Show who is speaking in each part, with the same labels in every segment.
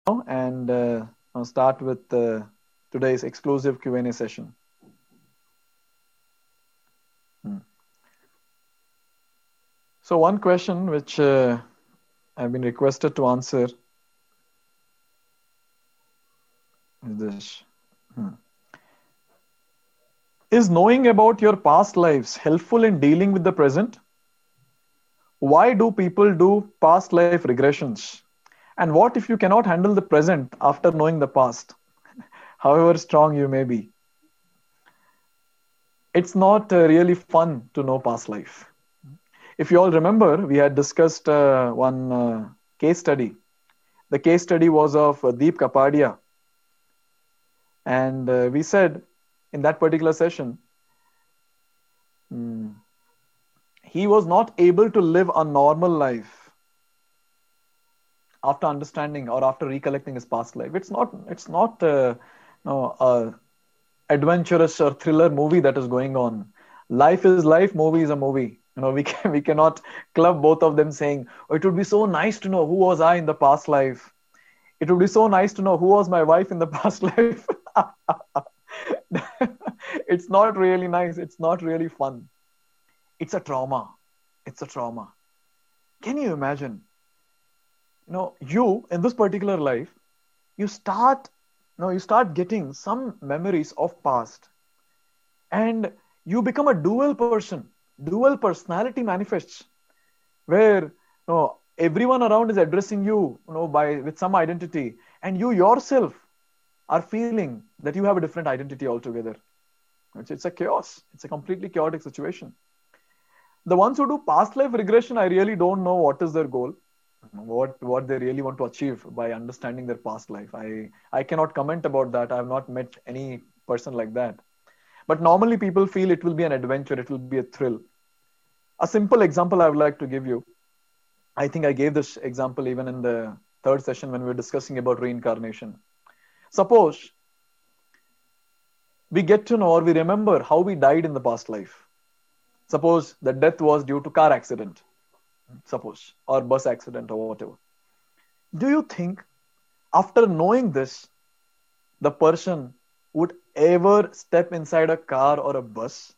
Speaker 1: and I'll start with today's exclusive Q&A session. Hmm. So one question which I've been requested to answer is this. Hmm. Is knowing about your past lives helpful in dealing with the present? Why do people do past life regressions? And what if you cannot handle the present after knowing the past, however strong you may be? It's not really fun to know past life. If you all remember, we had discussed one case study. The case study was of Deep Kapadia. And we said in that particular session, he was not able to live a normal life after understanding or after recollecting his past life. It's not a adventurous or thriller movie that is going on. Life is life, movie is a movie. We cannot club both of them saying, oh, it would be so nice to know who was I in the past life. It would be so nice to know who was my wife in the past life. It's not really nice. It's not really fun. It's a trauma. It's a trauma. Can you imagine? You in this particular life, you start getting some memories of past, and you become a dual person. Dual personality manifests, where everyone around is addressing you, with some identity, and you yourself are feeling that you have a different identity altogether. It's a chaos. It's a completely chaotic situation. The ones who do past life regression, I really don't know what is their goal, what they really want to achieve by understanding their past life. I cannot comment about that. I have not met any person like that. But normally people feel it will be an adventure, it will be a thrill. A simple example I would like to give you. I think I gave this example even in the third session when we were discussing about reincarnation. Suppose we get to know or we remember how we died in the past life. Suppose the death was due to car accident, suppose, or bus accident or whatever. Do you think after knowing this, the person would ever step inside a car or a bus?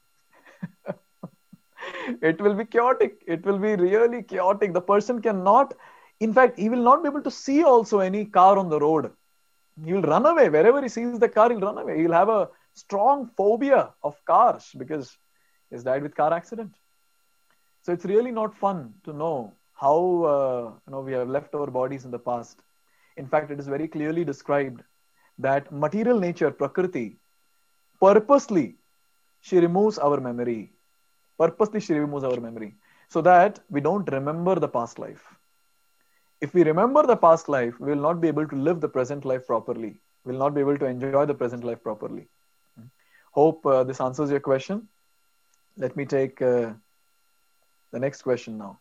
Speaker 1: It will be chaotic. It will be really chaotic. The person cannot, in fact, he will not be able to see also any car on the road. He will run away. Wherever he sees the car, he'll run away. He'll have a strong phobia of cars because he's died with car accident. So it's really not fun to know how we have left our bodies in the past. In fact, it is very clearly described that material nature, Prakriti, purposely she removes our memory. Purposely she removes our memory so that we don't remember the past life. If we remember the past life, we will not be able to live the present life properly. We will not be able to enjoy the present life properly. Hope this answers your question. Let me take the next question now.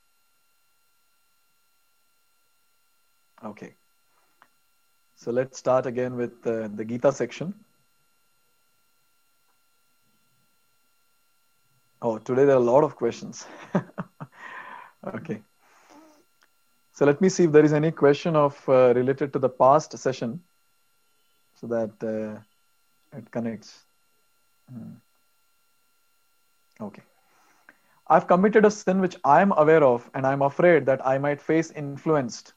Speaker 1: Okay. So let's start again with the Gita section. Oh, today there are a lot of questions. Okay. So let me see if there is any question of related to the past session so that it connects. Okay. I've committed a sin which I am aware of and I'm afraid that I might face influenced.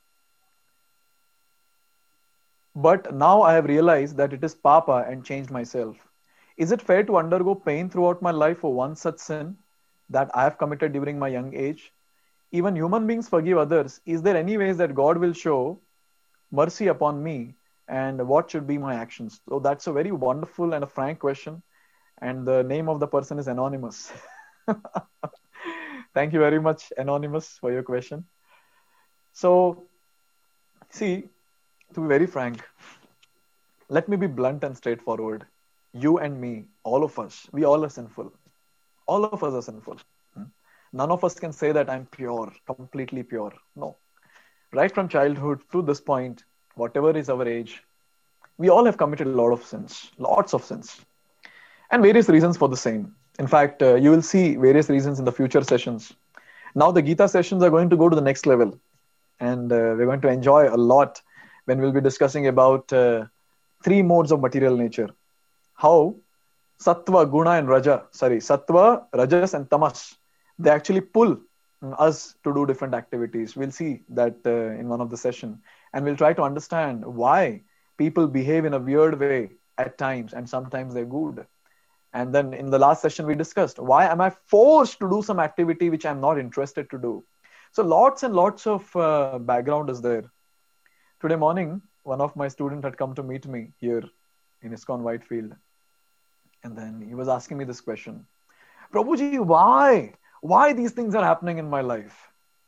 Speaker 1: But now I have realized that it is Papa and changed myself. Is it fair to undergo pain throughout my life for one such sin that I have committed during my young age? Even human beings forgive others. Is there any ways that God will show mercy upon me? And what should be my actions? So that's a very wonderful and a frank question. And the name of the person is Anonymous. Thank you very much, Anonymous, for your question. So, see, to be very frank, let me be blunt and straightforward. You and me, all of us, we all are sinful. All of us are sinful. None of us can say that I'm pure, completely pure. No. Right from childhood to this point, whatever is our age, we all have committed a lot of sins, lots of sins, and various reasons for the same. In fact, you will see various reasons in the future sessions. Now the Gita sessions are going to go to the next level, and we're going to enjoy a lot when we'll be discussing about three modes of material nature. How Sattva, Guna, and Raja, Sattva, Rajas, and Tamas, they actually pull us to do different activities. We'll see that in one of the session, and we'll try to understand why people behave in a weird way at times, and sometimes they're good. And then in the last session, we discussed why am I forced to do some activity which I'm not interested to do. So lots and lots of background is there. Today morning, one of my students had come to meet me here in ISKCON Whitefield. And then he was asking me this question, Prabhuji, why? Why these things are happening in my life?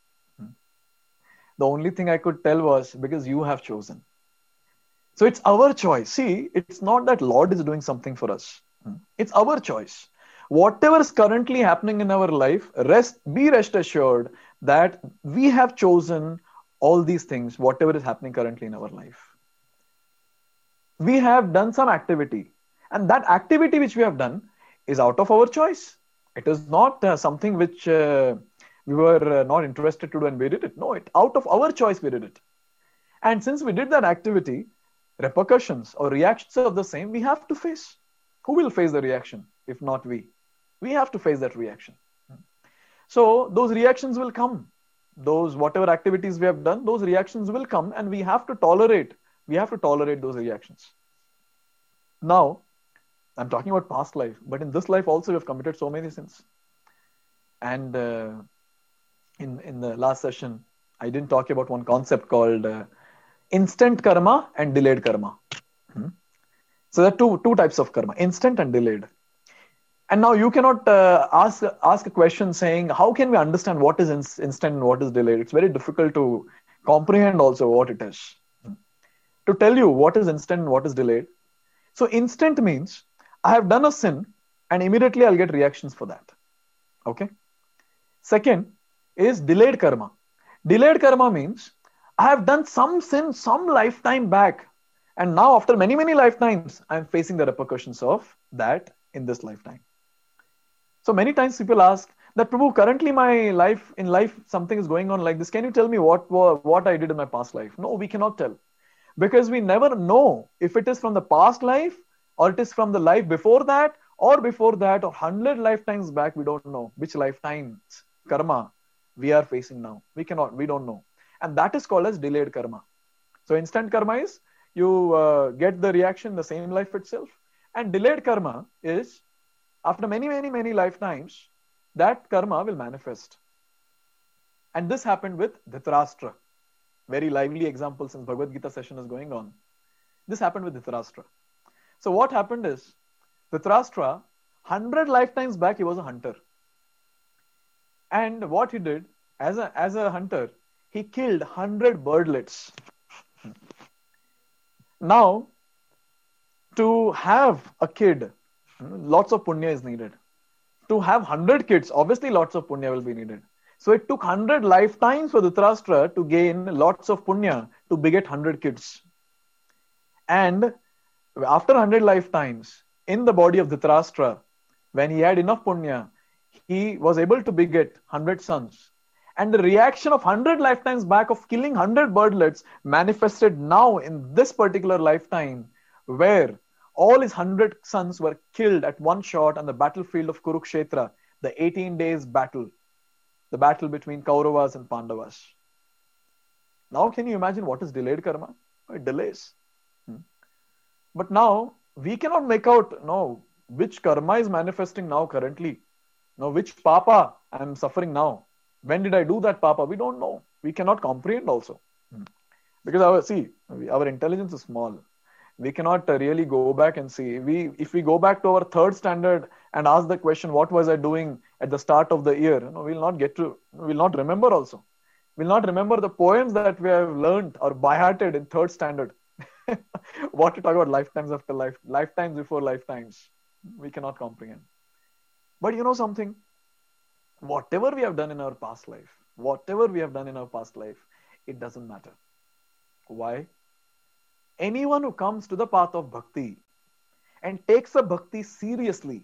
Speaker 1: The only thing I could tell was because you have chosen. So it's our choice. See, it's not that Lord is doing something for us. It's our choice. Whatever is currently happening in our life, be rest assured that we have chosen all these things, whatever is happening currently in our life. We have done some activity, and that activity which we have done is out of our choice. It is not something which we were not interested to do and we did it. No, out of our choice we did it. And since we did that activity, repercussions or reactions of the same we have to face. Who will face the reaction if not we? We have to face that reaction. So those reactions will come. Those whatever activities we have done, those reactions will come, and we have to tolerate. We have to tolerate those reactions. Now, I'm talking about past life, but in this life also we have committed so many sins. And in the last session, I didn't talk about one concept called instant karma and delayed karma. So there are two types of karma, instant and delayed. And now you cannot ask a question saying, how can we understand what is instant and what is delayed? It's very difficult to comprehend also what it is. To tell you what is instant and what is delayed. So instant means I have done a sin and immediately I'll get reactions for that. Okay. Second is delayed karma. Delayed karma means I have done some sin some lifetime back, and now after many, many lifetimes, I'm facing the repercussions of that in this lifetime. So many times people ask that, Prabhu, currently my life, something is going on like this. Can you tell me what I did in my past life? No, we cannot tell. Because we never know if it is from the past life or it is from the life before that or 100 lifetimes back. We don't know which lifetime's karma we are facing now. We don't know. And that is called as delayed karma. So instant karma is you get the reaction the same life itself. And delayed karma is after many, many, many lifetimes, that karma will manifest. And this happened with Dhritarashtra. Very lively example since Bhagavad Gita session is going on. This happened with Dhritarashtra. So what happened is, Dhritarashtra, 100 lifetimes back, he was a hunter. And what he did, as a hunter, he killed 100 birdlets. Now, to have a kid, lots of punya is needed. To have 100 kids, obviously lots of punya will be needed. So it took 100 lifetimes for Dhritarashtra to gain lots of punya to beget 100 kids. And after 100 lifetimes, in the body of Dhritarashtra, when he had enough punya, he was able to beget 100 sons. And the reaction of 100 lifetimes back of killing 100 birdlets manifested now in this particular lifetime, where all his 100 sons were killed at one shot on the battlefield of Kurukshetra, the 18 days battle. The battle between Kauravas and Pandavas. Now can you imagine what is delayed karma? It delays. But now we cannot make out which karma is manifesting now currently. Which papa I am suffering now. When did I do that papa? We don't know. We cannot comprehend also. Because our intelligence is small. We cannot really go back and see. If we go back to our third standard and ask the question, what was I doing at the start of the year? We'll not remember also. We'll not remember the poems that we have learned or by-hearted in third standard. What to talk about lifetimes after lifetimes before lifetimes. We cannot comprehend. But you know something? Whatever we have done in our past life, it doesn't matter. Why? Anyone who comes to the path of bhakti and takes a bhakti seriously,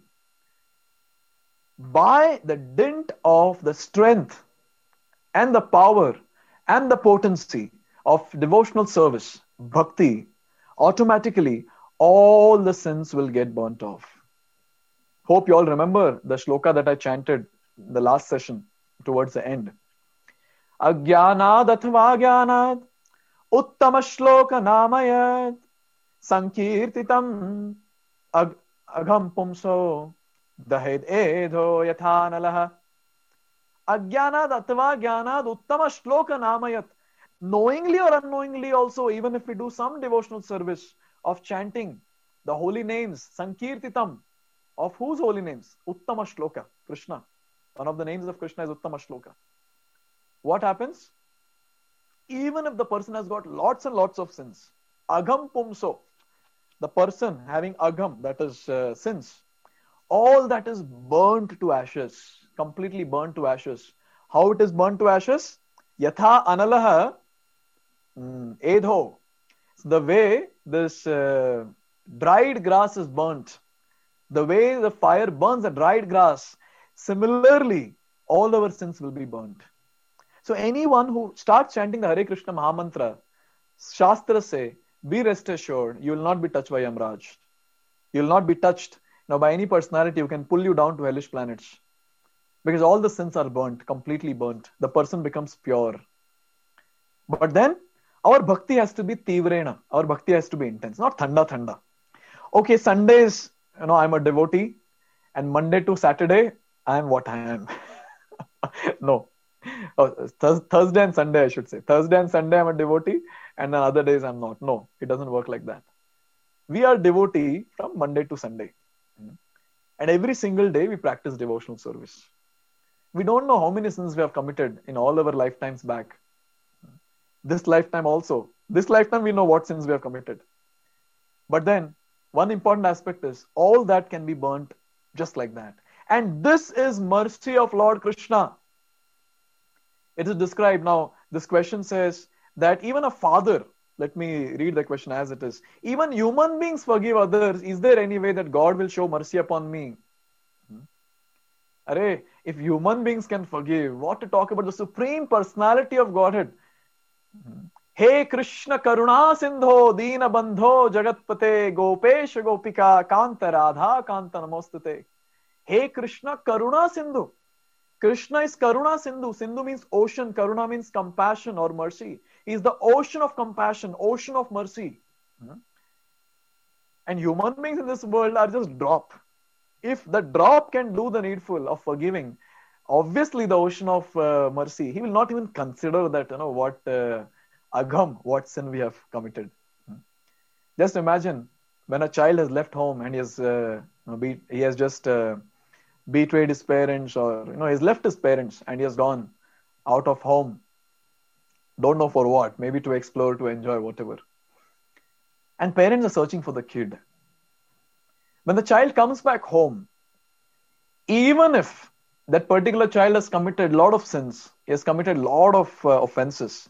Speaker 1: by the dint of the strength and the power and the potency of devotional service, bhakti, automatically all the sins will get burnt off. Hope you all remember the shloka that I chanted in the last session towards the end. Agyanad athva gyanad uttama shloka namayat sankirtitam agham pumso dahed edho yathanalaha. Agyanad athva gyanad uttama shloka namayat. Knowingly or unknowingly also, even if we do some devotional service of chanting the holy names, Sankirtitam, of whose holy names? Uttama Shloka, Krishna. One of the names of Krishna is Uttama Shloka. What happens? Even if the person has got lots and lots of sins, Agham Pumso, the person having Agham, that is sins, all that is burnt to ashes, completely burnt to ashes. How it is burnt to ashes? Yatha Analaha Edho. The way this dried grass is burnt, the way the fire burns the dried grass, similarly, all our sins will be burnt. So anyone who starts chanting the Hare Krishna Mahamantra, Shastra say, be rest assured, you will not be touched by Yamraj. You will not be touched by any personality who can pull you down to hellish planets. Because all the sins are burnt, completely burnt. The person becomes pure. But then, our bhakti has to be tivrena. Our bhakti has to be intense, not thanda. Okay, Sundays, I'm a devotee, and Monday to Saturday, I am what I am. No. Thursday and Sunday, I should say. Thursday and Sunday, I'm a devotee, and then other days, I'm not. No, it doesn't work like that. We are devotee from Monday to Sunday. And every single day, we practice devotional service. We don't know how many sins we have committed in all our lifetimes back. This lifetime also. This lifetime, we know what sins we have committed. But then, one important aspect is, all that can be burnt just like that. And this is mercy of Lord Krishna. It is described now. This question says that even a father, let me read the question as it is. Even human beings forgive others. Is there any way that God will show mercy upon me? Array, if human beings can forgive, what to talk about the Supreme Personality of Godhead? Hey Krishna Karuna Sindho Deena Bandho Jagatpate Gopesh Gopika Kanta Radha Kanta Namostute. Hey Krishna Karuna Sindhu. Krishna is Karuna Sindhu. Sindhu means ocean. Karuna means compassion or mercy. He is the ocean of compassion, ocean of mercy. And human beings in this world are just drop. If the drop can do the needful of forgiving, obviously the ocean of mercy, he will not even consider that, what agham, what sin we have committed. Just imagine when a child has left home and he has just betrayed his parents, or he's left his parents and he has gone out of home. Don't know for what, maybe to explore, to enjoy, whatever. And parents are searching for the kid. When the child comes back home, even if that particular child has committed a lot of sins, he has committed a lot of offenses,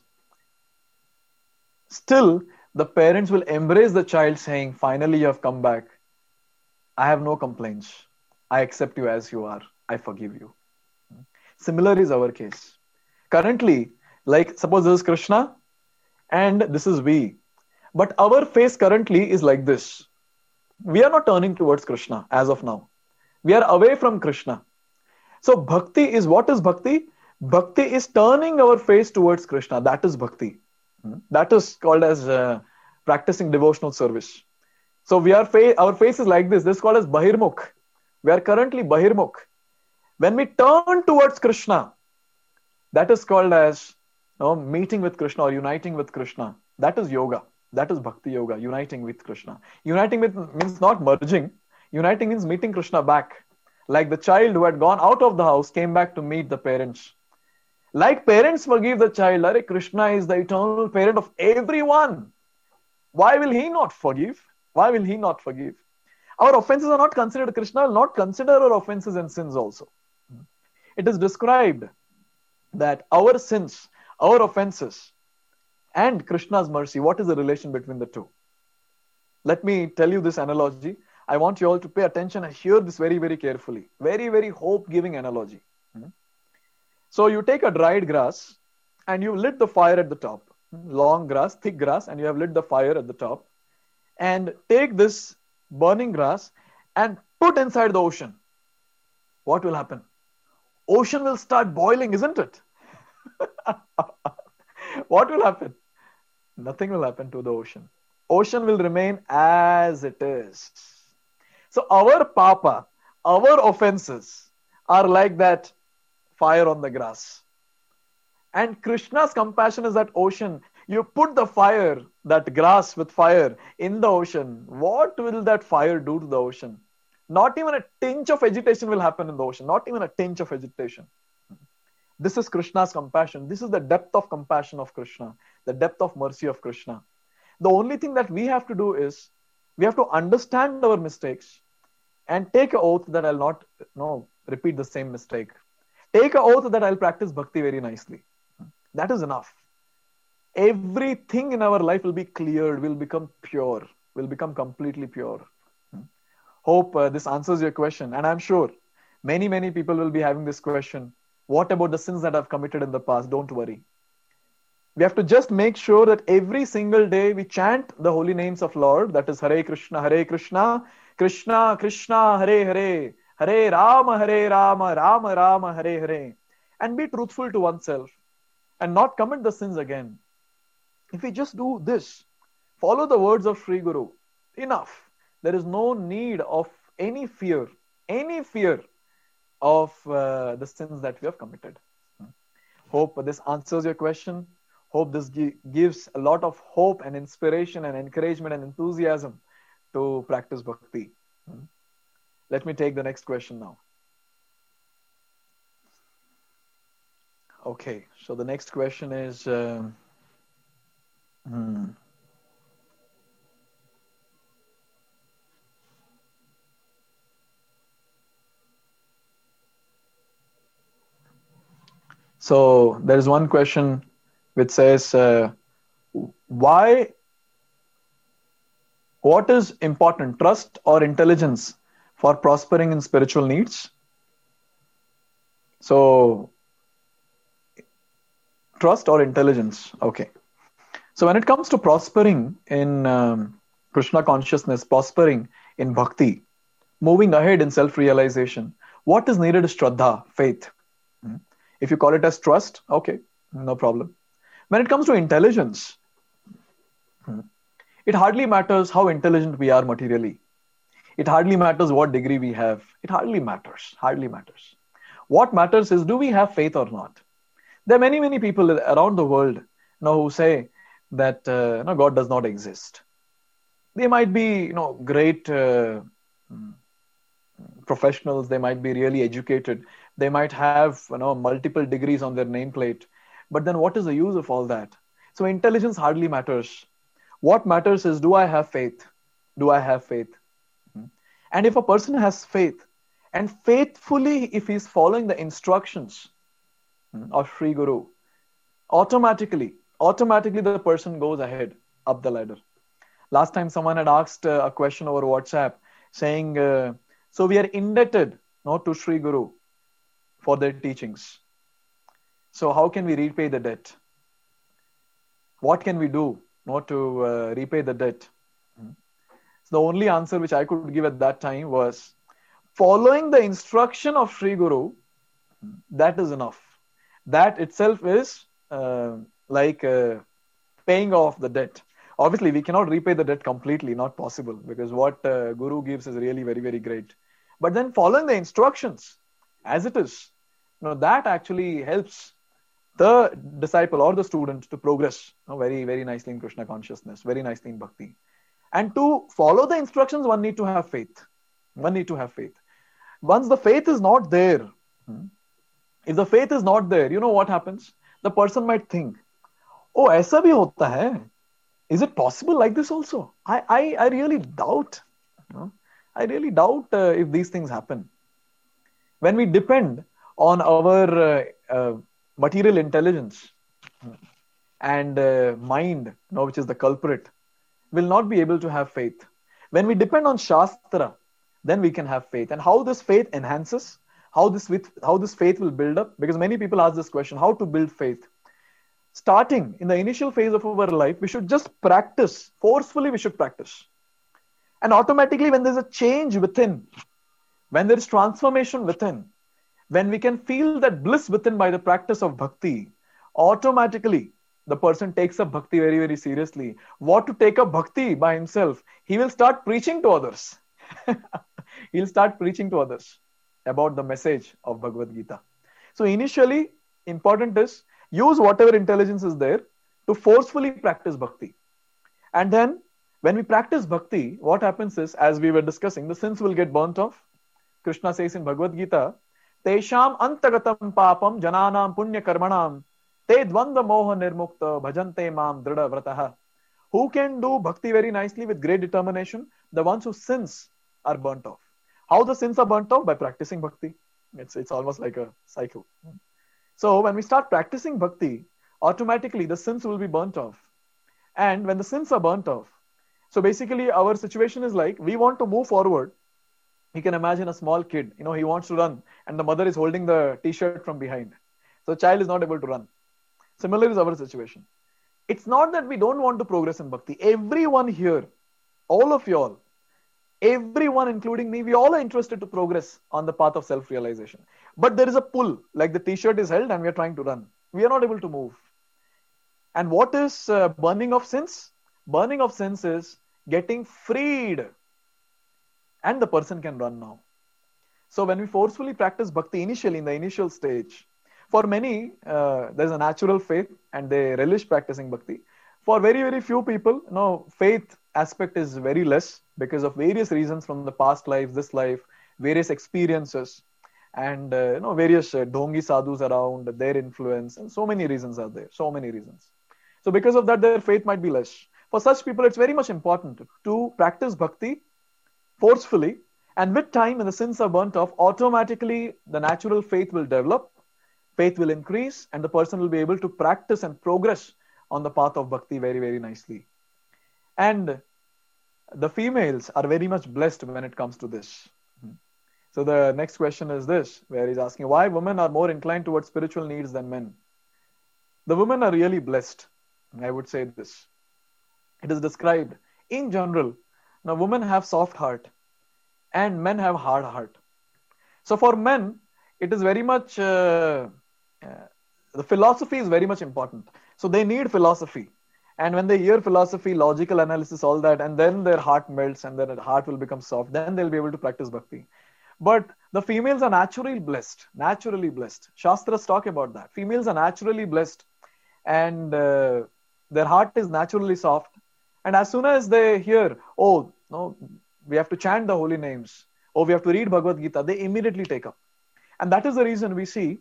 Speaker 1: still the parents will embrace the child saying, finally you have come back. I have no complaints. I accept you as you are. I forgive you. Similar is our case. Currently, like suppose this is Krishna and this is we. But our face currently is like this. We are not turning towards Krishna as of now. We are away from Krishna. So bhakti is, what is bhakti? Bhakti is turning our face towards Krishna. That is bhakti. That is called as practicing devotional service. So our face is like this. This is called as Bahirmukh. We are currently Bahirmukh. When we turn towards Krishna, that is called as meeting with Krishna or uniting with Krishna. That is yoga. That is bhakti yoga, uniting with Krishna. Uniting with means not merging. Uniting means meeting Krishna back. Like the child who had gone out of the house came back to meet the parents. Like parents forgive the child, Hare Krishna is the eternal parent of everyone. Why will he not forgive? Why will he not forgive? Our offenses are not considered. Krishna will not consider our offenses and sins also. It is described that our sins, our offenses, and Krishna's mercy, what is the relation between the two? Let me tell you this analogy. I want you all to pay attention and hear this very, very carefully. Very, very hope-giving analogy. So you take a dried grass and you lit the fire at the top. long grass, thick grass, and you have lit the fire at the top. And take this burning grass and put inside the ocean. What will happen? Ocean will start boiling, isn't it? What will happen? Nothing will happen to the ocean. Ocean will remain as it is. So our papa, our offenses are like that fire on the grass. And Krishna's compassion is that ocean. You put the fire, that grass with fire in the ocean. What will that fire do to the ocean? Not even a tinge of agitation will happen in the ocean. Not even a tinge of agitation. This is Krishna's compassion. This is the depth of compassion of Krishna, the depth of mercy of Krishna. The only thing that we have to do is we have to understand our mistakes and take an oath that I'll not repeat the same mistake. Take an oath that I'll practice bhakti very nicely. That is enough. Everything in our life will be cleared, will become pure, will become completely pure. Hope this answers your question. And I'm sure many people will be having this question. What about the sins that I've committed in the past? Don't worry. We have to just make sure that every single day we chant the holy names of Lord. That is Hare Krishna, Krishna Krishna, Hare Hare, Hare Rama, Rama Rama, Hare Hare. And be truthful to oneself and not commit the sins again. If we just do this, follow the words of Sri Guru, enough. There is no need of any fear of the sins that we have committed. Hope this answers your question. Hope this gives a lot of hope and inspiration and encouragement and enthusiasm to practice bhakti. Let me take the next question now. Okay, so the next question is... So there is one question which says, what is important, trust or intelligence for prospering in spiritual needs? So, trust or intelligence? Okay. So when it comes to prospering in Krishna consciousness, prospering in bhakti, moving ahead in self-realization, what is needed is Shraddha, faith. If you call it as trust, okay, no problem. When it comes to intelligence, it hardly matters how intelligent we are materially. It hardly matters what degree we have. It hardly matters. What matters is, do we have faith or not? There are many people around the world who say that God does not exist. They might be great professionals. They might be really educated. They might have multiple degrees on their nameplate. But then what is the use of all that? So intelligence hardly matters. What matters is, do I have faith? And if a person has faith, and faithfully if he's following the instructions of Sri Guru, automatically the person goes ahead up the ladder. Last time someone had asked a question over WhatsApp saying, so we are indebted to Sri Guru for their teachings. So how can we repay the debt? What can we do to repay the debt? So the only answer which I could give at that time was, following the instruction of Sri Guru, that is enough. That itself is paying off the debt. Obviously, we cannot repay the debt completely, not possible, because what Guru gives is really very, very great. But then following the instructions as it is, that actually helps the disciple or the student to progress very, very nicely in Krishna consciousness, very nicely in bhakti. And to follow the instructions, one need to have faith. Once the faith is not there, if the faith is not there, what happens? The person might think, oh, aisa bhi hota hai. Is it possible like this also? I really doubt. If these things happen. When we depend on our material intelligence and mind, which is the culprit, will not be able to have faith. When we depend on Shastra, then we can have faith. And how this faith enhances, how this faith will build up, because many people ask this question, how to build faith? starting in the initial phase of our life, we should just practice. Forcefully, we should practice. And automatically, when there's a change within, when there is transformation within, when we can feel that bliss within by the practice of bhakti, automatically the person takes up bhakti very, very seriously. What to take up bhakti by himself? He will start preaching to others. He'll start preaching to others about the message of Bhagavad Gita. So initially, important is use whatever intelligence is there to forcefully practice bhakti. And then when we practice bhakti, what happens is, as we were discussing, the sins will get burnt off. Krishna says in Bhagavad Gita, Tesham antagatam papam jananam punya karmanam te dvanda moha nirmukta bhajante mam drida vrataha. Who can do bhakti very nicely with great determination? The ones whose sins are burnt off. How the sins are burnt off? By practicing bhakti. It's almost like a cycle. So when we start practicing bhakti, automatically the sins will be burnt off. And when the sins are burnt off, so basically our situation is like, we want to move forward. You can imagine a small kid, he wants to run and the mother is holding the t-shirt from behind. So the child is not able to run. Similar is our situation. It's not that we don't want to progress in bhakti. Everyone here, all of you all, everyone including me, we all are interested to progress on the path of self-realization. But there is a pull, like the t-shirt is held and we are trying to run. We are not able to move. And what is burning of sins? Burning of sins is getting freed. And the person can run now. So when we forcefully practice bhakti initially, in the initial stage, for many, there's a natural faith and they relish practicing bhakti. For very, very few people, faith aspect is very less because of various reasons from the past life, this life, various experiences, and various dhongi sadhus around, their influence, and so many reasons are there. So many reasons. So because of that, their faith might be less. For such people, it's very much important to practice bhakti forcefully, and with time, when the sins are burnt off, automatically the natural faith will develop, faith will increase, and the person will be able to practice and progress on the path of bhakti very, very nicely. And the females are very much blessed when it comes to this. So the next question is this, where he's asking why women are more inclined towards spiritual needs than men. The women are really blessed. I would say this. It is described in general. Now, women have soft heart and men have hard heart. So for men, it is very much, the philosophy is very much important. So they need philosophy. And when they hear philosophy, logical analysis, all that, and then their heart melts and their heart will become soft, then they'll be able to practice bhakti. But the females are naturally blessed. Shastras talk about that. Females are naturally blessed and their heart is naturally soft. And as soon as they hear, oh, no, we have to chant the holy names, or we have to read Bhagavad Gita, they immediately take up. And that is the reason we see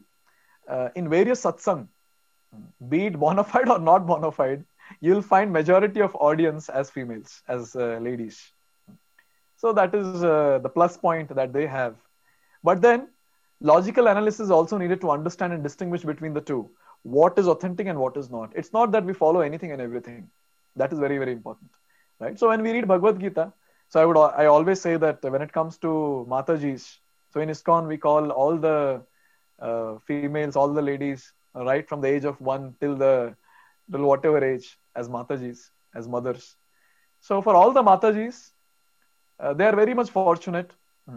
Speaker 1: in various satsang, be it bona fide or not bona fide, you'll find majority of audience as females, as ladies. So that is the plus point that they have. But then logical analysis is also needed to understand and distinguish between the two. What is authentic and what is not. It's not that we follow anything and everything. That is very, very important, right? So when we read Bhagavad Gita, so I always say that when it comes to Matajis, so in ISKCON we call all the females, all the ladies, right from the age of 1 till whatever age, as Matajis, as mothers. So for all the Matajis, they are very much fortunate.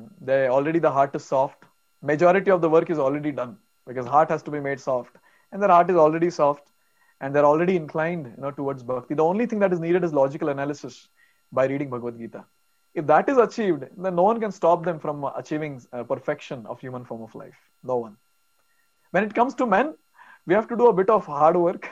Speaker 1: The heart is soft. Majority of the work is already done because heart has to be made soft, and their heart is already soft. And they're already inclined, towards bhakti. The only thing that is needed is logical analysis by reading Bhagavad Gita. If that is achieved, then no one can stop them from achieving perfection of human form of life. No one. When it comes to men, we have to do a bit of hard work.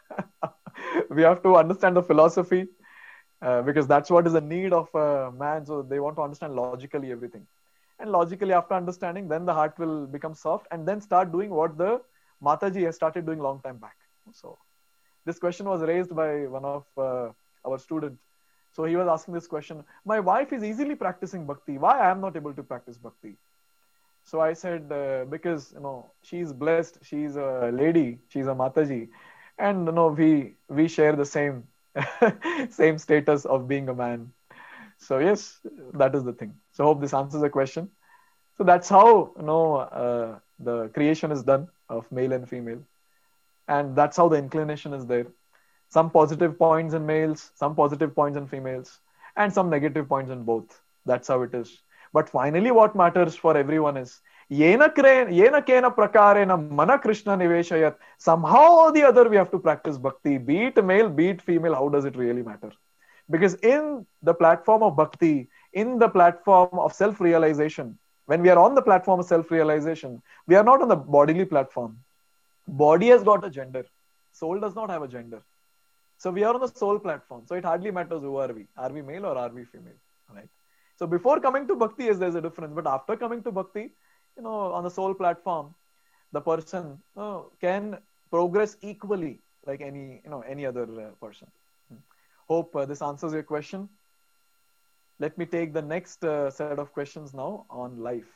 Speaker 1: We have to understand the philosophy because that's what is the need of man. So they want to understand logically everything. And logically, after understanding, then the heart will become soft and then start doing what the Mataji has started doing long time back. So this question was raised by one of our students. So he was asking this question, my wife is easily practicing bhakti. Why I am not able to practice bhakti? So I said, because, she's blessed. She's a lady. She's a Mataji. And, we share the same, same status of being a man. So yes, that is the thing. So I hope this answers the question. So that's how, the creation is done of male and female. And that's how the inclination is there. Some positive points in males, some positive points in females, and some negative points in both. That's how it is. But finally, what matters for everyone is yena kena prakarena mana Krishna niveshayat. Somehow or the other, we have to practice bhakti, be it male, be it female. How does it really matter? Because in the platform of bhakti, in the platform of self realization, when we are on the platform of self realization, we are not on the bodily platform. Body has got a gender, soul does not have a gender. So we are on the soul platform. So it hardly matters who are we. Are we male or are we female? Right. So before coming to bhakti, yes, there's a difference. But after coming to bhakti, on the soul platform, the person can progress equally like any other person. Hope this answers your question. Let me take the next set of questions now on life.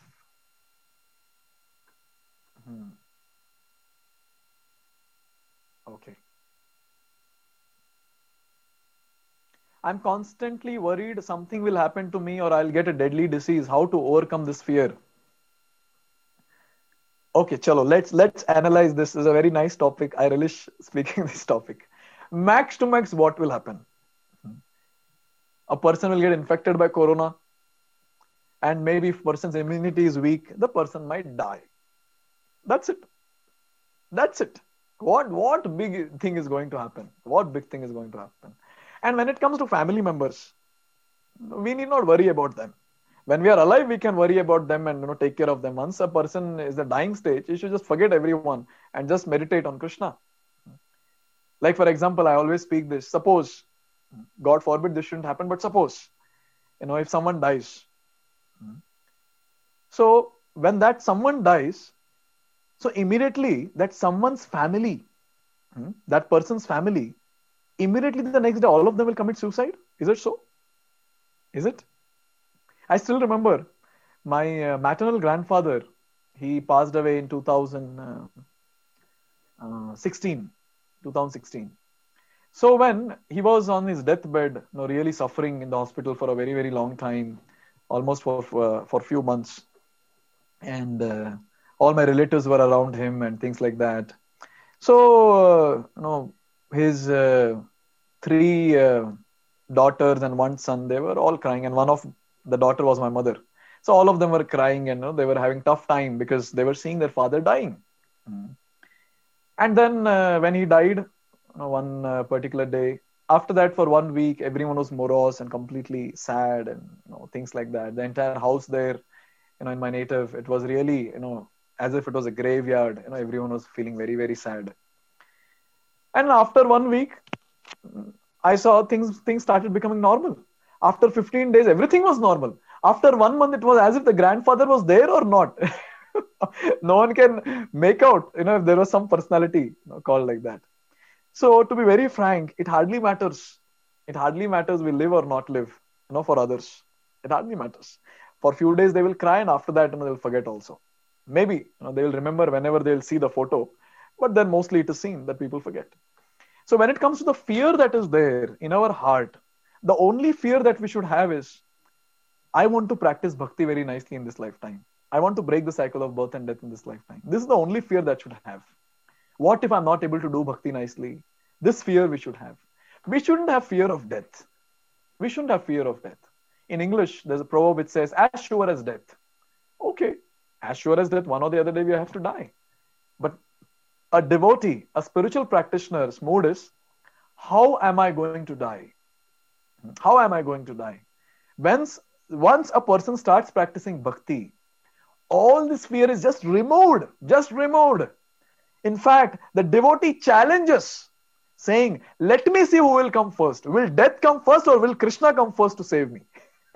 Speaker 1: Okay. I'm constantly worried something will happen to me or I'll get a deadly disease. How to overcome this fear? Okay, chalo, let's analyze this. This is a very nice topic. I relish speaking this topic. Max to max, what will happen? A person will get infected by corona, and maybe if person's immunity is weak, the person might die. That's it. That's it. What big thing is going to happen? What big thing is going to happen? And when it comes to family members, we need not worry about them. When we are alive, we can worry about them and take care of them. Once a person is a dying stage, you should just forget everyone and just meditate on Krishna. Like for example, I always speak this. Suppose, God forbid this shouldn't happen, but suppose, if someone dies. So when that someone dies, so immediately that someone's family, that person's family, immediately the next day, all of them will commit suicide. Is it so? Is it? I still remember my maternal grandfather. He passed away in 2016. So when he was on his deathbed, really suffering in the hospital for a very, very long time, almost for few months, and all my relatives were around him and things like that. So his three daughters and one son, they were all crying, and one of the daughter was my mother. So all of them were crying, and they were having tough time because they were seeing their father dying. And then when he died, one particular day, after that for 1 week, everyone was morose and completely sad and things like that. The entire house there, in my native, it was really as if it was a graveyard. Everyone was feeling very, very sad. And after 1 week, I saw things started becoming normal. After 15 days, everything was normal. After 1 month, it was as if the grandfather was there or not. No one can make out, if there was some personality called like that. So to be very frank, it hardly matters. It hardly matters we live or not live, for others. It hardly matters. For a few days, they will cry, and after that, they'll forget also. Maybe they will remember whenever they'll see the photo, but then mostly it is seen that people forget. So when it comes to the fear that is there in our heart, the only fear that we should have is, I want to practice bhakti very nicely in this lifetime. I want to break the cycle of birth and death in this lifetime. This is the only fear that should have. What if I'm not able to do bhakti nicely? This fear we should have. We shouldn't have fear of death. We shouldn't have fear of death. In English, there's a proverb which says, as sure as death. Okay, as sure as death, one or the other day we have to die. But a devotee, a spiritual practitioner's mood is, how am I going to die? How am I going to die? Once a person starts practicing bhakti, all this fear is just removed. Just removed. In fact, the devotee challenges, saying, let me see who will come first. Will death come first or will Krishna come first to save me?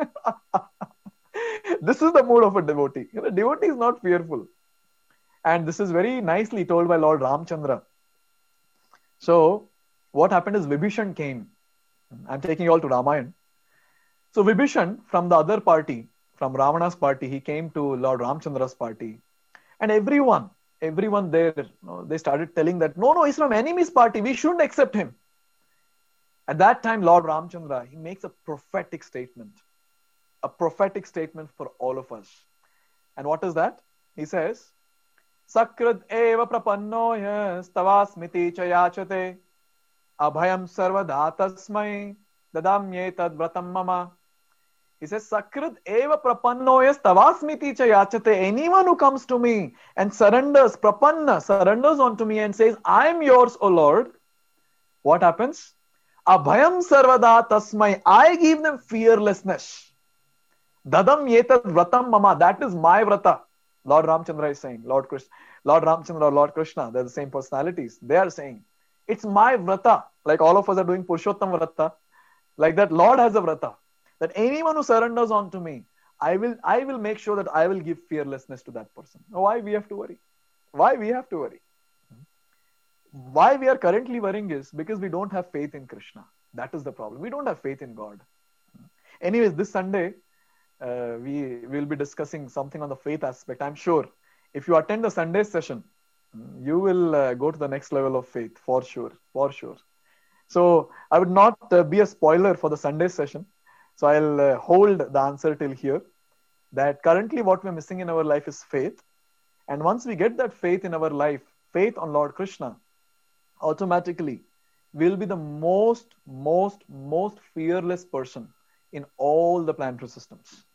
Speaker 1: This is the mood of a devotee. The devotee is not fearful. And this is very nicely told by Lord Ramchandra. So, what happened is Vibhishan came. I'm taking you all to Ramayana. So, Vibhishan from the other party, from Ravana's party, he came to Lord Ramchandra's party. And everyone there, they started telling that, no, he's from enemy's party. We shouldn't accept him. At that time, Lord Ramchandra, he makes a prophetic statement for all of us. And what is that? He says, Sakrad eva prapannoya stavasmiti cha yachate. Abhayam sarvada tasmai dadamyetad vratam mama. He says, Sakrit eva prapannoya stavasmiti cha yachate. Anyone who comes to me and surrenders, prapanna, surrenders onto me and says, I am yours, O Lord. What happens? Abhayam sarvada tasmai. I give them fearlessness. Dadam yetad vratam mama. That is my vrata. Lord Ramchandra is saying, Lord Ramchandra or Lord Krishna, they're the same personalities. They are saying, it's my vrata. Like all of us are doing Purushottam vrata. Like that, Lord has a vrata. That anyone who surrenders onto me, I will make sure that I will give fearlessness to that person. Why we have to worry? Why we have to worry? Why we are currently worrying is because we don't have faith in Krishna. That is the problem. We don't have faith in God. Anyways, this Sunday, we will be discussing something on the faith aspect. I'm sure if you attend the Sunday session, you will go to the next level of faith for sure. For sure. So I would not be a spoiler for the Sunday session. So I'll hold the answer till here. That currently what we're missing in our life is faith. And once we get that faith in our life, faith on Lord Krishna, automatically we'll be the most fearless person in all the planetary systems.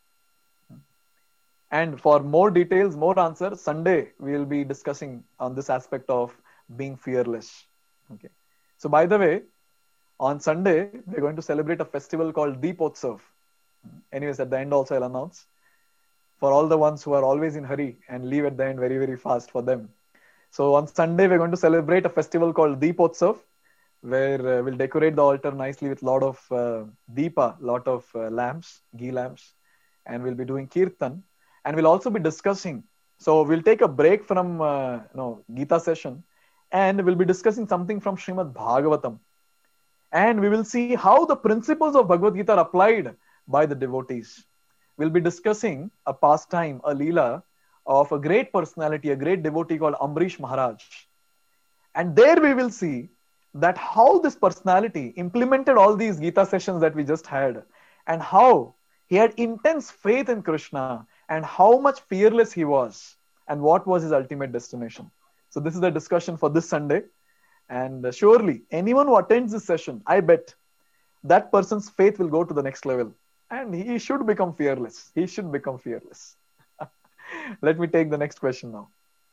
Speaker 1: And for more details, more answers, Sunday we'll be discussing on this aspect of being fearless. Okay. So by the way, on Sunday, we're going to celebrate a festival called Deepotsav. Anyways, at the end also I'll announce. For all the ones who are always in hurry and leave at the end very fast for them. So on Sunday, we're going to celebrate a festival called Deepotsav, where we'll decorate the altar nicely with a lot of deepa, lot of lamps, ghee lamps, and we'll be doing kirtan. And we'll also be discussing. So we'll take a break from Gita session, and we'll be discussing something from Srimad Bhagavatam. And we will see how the principles of Bhagavad Gita are applied by the devotees. We'll be discussing a pastime, a leela of a great personality, a great devotee called Ambrish Maharaj. And there we will see that how this personality implemented all these Gita sessions that we just had, and how he had intense faith in Krishna, and how much fearless he was, and what was his ultimate destination. So this is the discussion for this Sunday. And surely, anyone who attends this session, I bet that person's faith will go to the next level. And he should become fearless. He should become fearless. Let me take the next question now.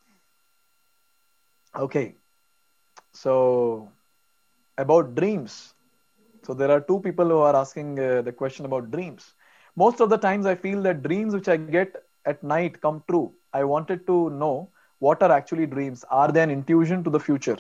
Speaker 1: Okay. So, about dreams. So, there are two people who are asking the question about dreams. Most of the times, I feel that dreams which I get at night come true. I wanted to know what are actually dreams. Are they an intuition to the future?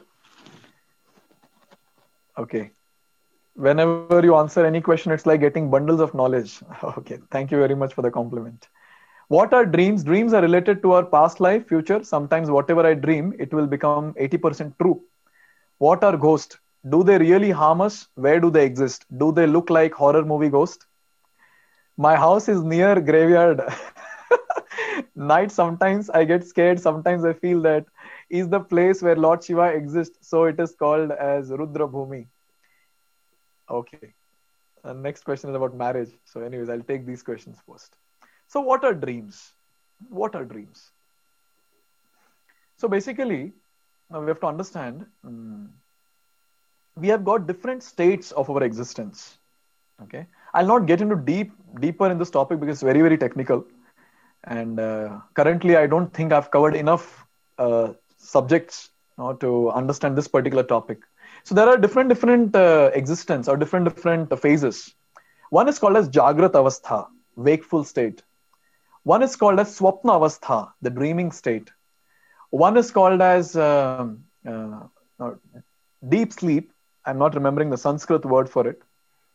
Speaker 1: Okay. Whenever you answer any question, it's like getting bundles of knowledge. Okay. Thank you very much for the compliment. What are dreams? Dreams are related to our past life, future. Sometimes whatever I dream, it will become 80% true. What are ghosts? Do they really harm us? Where do they exist? Do they look like horror movie ghosts? My house is near graveyard. Night, sometimes I get scared. Sometimes I feel that is the place where Lord Shiva exists. So it is called as Rudra Bhumi. Okay. Next question is about marriage. So anyways, I'll take these questions first. So what are dreams? What are dreams? So basically, now we have to understand, we have got different states of our existence. Okay. I'll not get into deeper in this topic because it's very technical. And currently, I don't think I've covered enough subjects to understand this particular topic. So there are different existence or different phases. One is called as Jagrat Avastha, wakeful state. One is called as Swapna Avastha, the dreaming state. One is called as deep sleep. I'm not remembering the Sanskrit word for it.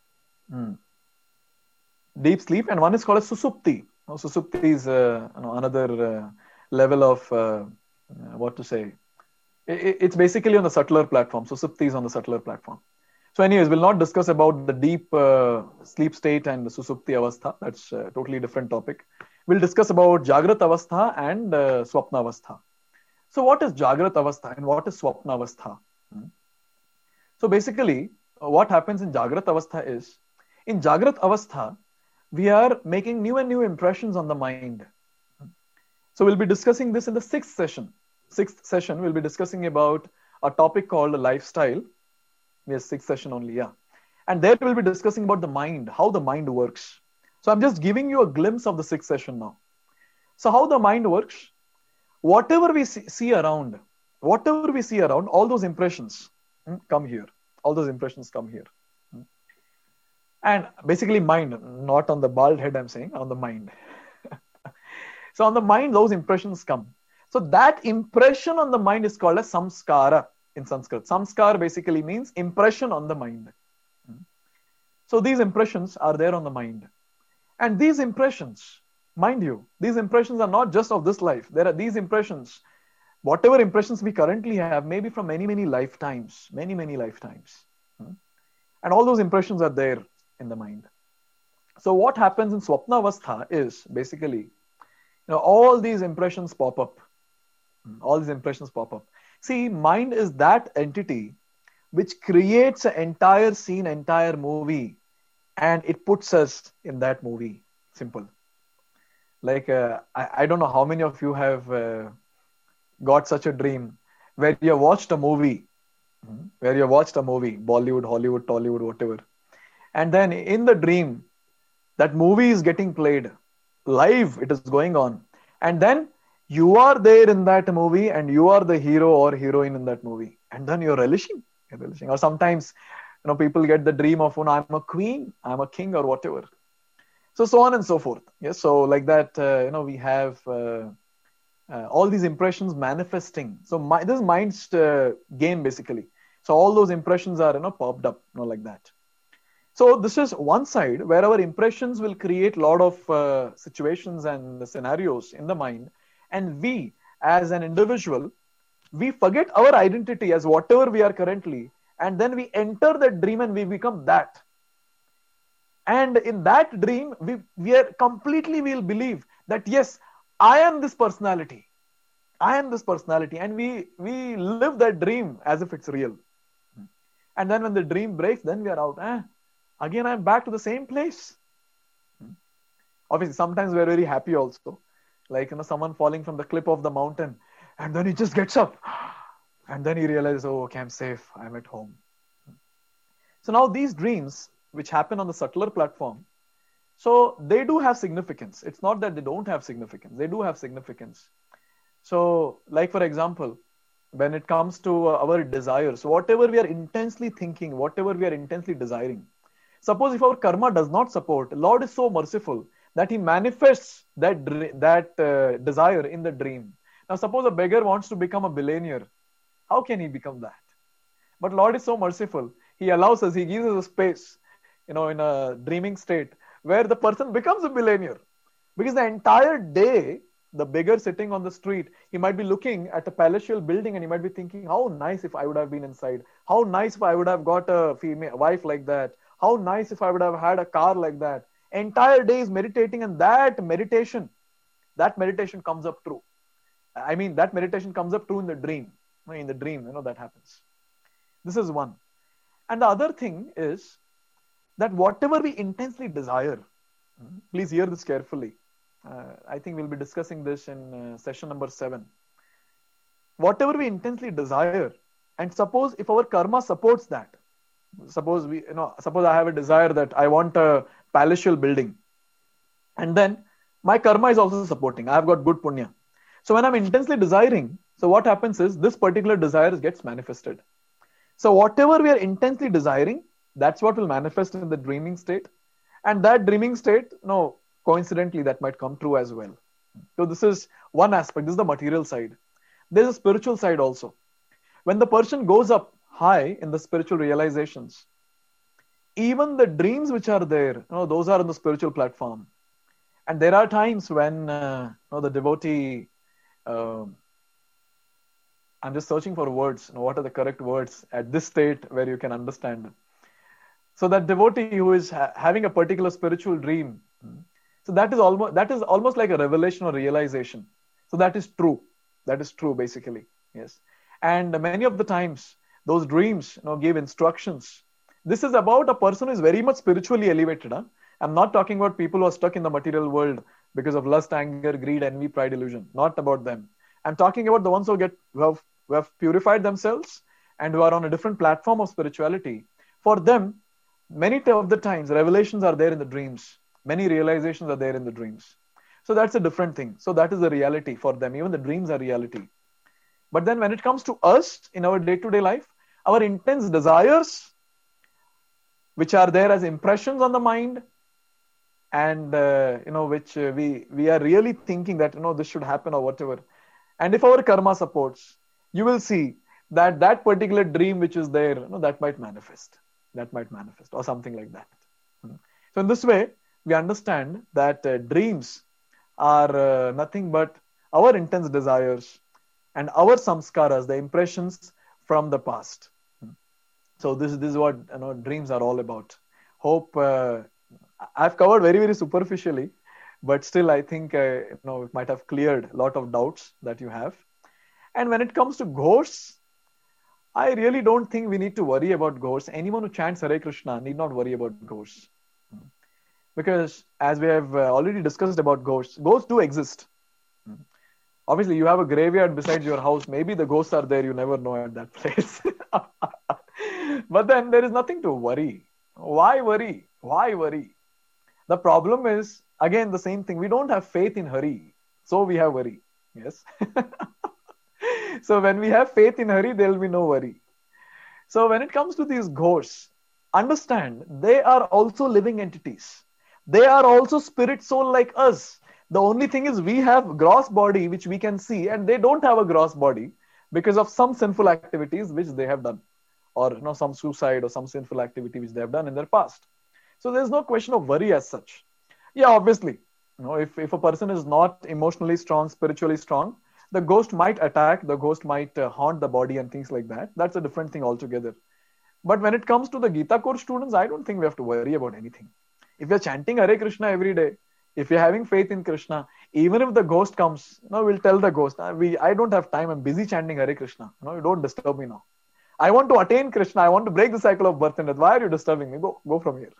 Speaker 1: Deep sleep. And one is called as Susupti. Susupti is another level of, what to say. It's basically on the subtler platform. Susupti is on the subtler platform. So anyways, we'll not discuss about the deep sleep state and the Susupti Avastha. That's a totally different topic. We'll discuss about Jagrat Avastha and Swapna Avastha. So what is Jagrat Avastha and what is Swapna Avastha? So basically, what happens in Jagrat Avastha is, in Jagrat Avastha, we are making new and new impressions on the mind. So we'll be discussing this in the 6th session. sixth session, we'll be discussing about a topic called lifestyle. Yes, sixth session only, yeah. And there we'll be discussing about the mind, how the mind works. So I'm just giving you a glimpse of the sixth session now. So how the mind works, whatever we see around, all those impressions come here. All those impressions come here. And basically mind, not on the bald head, I'm saying, on the mind. So on the mind, those impressions come. So that impression on the mind is called as samskara in Sanskrit. Samskara basically means impression on the mind. So these impressions are there on the mind. And these impressions, mind you, these impressions are not just of this life. There are these impressions, whatever impressions we currently have, maybe from many, many lifetimes, many lifetimes. And all those impressions are there in the mind. So what happens in Swapnavastha is basically, all these impressions pop up. All these impressions pop up. See, mind is that entity which creates an entire scene, entire movie, and it puts us in that movie. Simple. Like, I don't know how many of you have got such a dream where you watched a movie, Bollywood, Hollywood, Tollywood, whatever. And then in the dream, that movie is getting played live, it is going on. And then you are there in that movie and you are the hero or heroine in that movie. And then you're relishing. Or sometimes, people get the dream of, I'm a queen, I'm a king or whatever. So on and so forth. Yes. So like that, we have all these impressions manifesting. So this is mind's game basically. So all those impressions are, popped up, like that. So this is one side where our impressions will create a lot of situations and scenarios in the mind. And we, as an individual, we forget our identity as whatever we are currently. And then we enter that dream and we become that. And in that dream, we'll believe that, yes, I am this personality. And we live that dream as if it's real. And then when the dream breaks, then we are out. Again, I'm back to the same place. Obviously, sometimes we're very happy also. Like, someone falling from the cliff of the mountain. And then he just gets up. And then he realizes, okay, I'm safe. I'm at home. So now these dreams, which happen on the subtler platform, so they do have significance. It's not that they don't have significance. They do have significance. So, like for example, when it comes to our desires, whatever we are intensely thinking, whatever we are intensely desiring, suppose if our karma does not support, Lord is so merciful that he manifests that desire in the dream. Now, suppose a beggar wants to become a billionaire. How can he become that? But Lord is so merciful. He allows us, he gives us a space, in a dreaming state where the person becomes a billionaire. Because the entire day, the beggar sitting on the street, he might be looking at a palatial building and he might be thinking, how nice if I would have been inside. How nice if I would have got a female wife like that. How nice if I would have had a car like that. Entire day is meditating, and that meditation comes up true. I mean, that meditation comes up true in the dream. In the dream, that happens. This is one. And the other thing is that whatever we intensely desire, please hear this carefully. I think we'll be discussing this in session number 7. Whatever we intensely desire, and suppose if our karma supports that, suppose I have a desire that I want a palatial building, and then my karma is also supporting. I have got good punya. So when I'm intensely desiring, so what happens is this particular desire gets manifested. So whatever we are intensely desiring, that's what will manifest in the dreaming state. And that dreaming state, coincidentally, that might come true as well. So this is one aspect. This is the material side. There's a spiritual side also. When the person goes up high in the spiritual realizations, even the dreams which are there, those are on the spiritual platform. And there are times when the devotee, I'm just searching for words. What are the correct words at this state where you can understand? So that devotee who is having a particular spiritual dream, so that is almost like a revelation or realization. So that is true. That is true, basically. Yes. And many of the times, those dreams, give instructions. This is about a person who is very much spiritually elevated. I'm not talking about people who are stuck in the material world because of lust, anger, greed, envy, pride, illusion. Not about them. I'm talking about the ones who have purified themselves and who are on a different platform of spirituality. For them, many of the times, revelations are there in the dreams. Many realizations are there in the dreams. So that's a different thing. So that is the reality for them. Even the dreams are reality. But then when it comes to us in our day-to-day life, our intense desires, which are there as impressions on the mind, and which we are really thinking that this should happen or whatever. And if our karma supports, you will see that that particular dream which is there, that might manifest. That might manifest or something like that. So in this way, we understand that dreams are nothing but our intense desires and our samskaras, the impressions from the past. So this is what dreams are all about. Hope I've covered very, very superficially, but still I think it might have cleared a lot of doubts that you have. And when it comes to ghosts, I really don't think we need to worry about ghosts. Anyone who chants Hare Krishna need not worry about ghosts. Because as we have already discussed about ghosts do exist. Obviously, you have a graveyard beside your house. Maybe the ghosts are there. You never know at that place. But then there is nothing to worry. Why worry? Why worry? The problem is, again, the same thing. We don't have faith in Hari. So we have worry. Yes. So when we have faith in Hari, there will be no worry. So when it comes to these ghosts, understand they are also living entities. They are also spirit soul like us. The only thing is we have gross body which we can see, and they don't have a gross body because of some sinful activities which they have done, or some suicide or some sinful activity which they have done in their past. So there's no question of worry as such. Yeah, obviously, if a person is not emotionally strong, spiritually strong, the ghost might attack, the ghost might haunt the body and things like that. That's a different thing altogether. But when it comes to the Gita course students, I don't think we have to worry about anything. If you're chanting Hare Krishna every day, if you're having faith in Krishna, even if the ghost comes, we'll tell the ghost, I don't have time. I'm busy chanting Hare Krishna. You don't disturb me now. I want to attain Krishna. I want to break the cycle of birth and death. Why are you disturbing me? Go from here.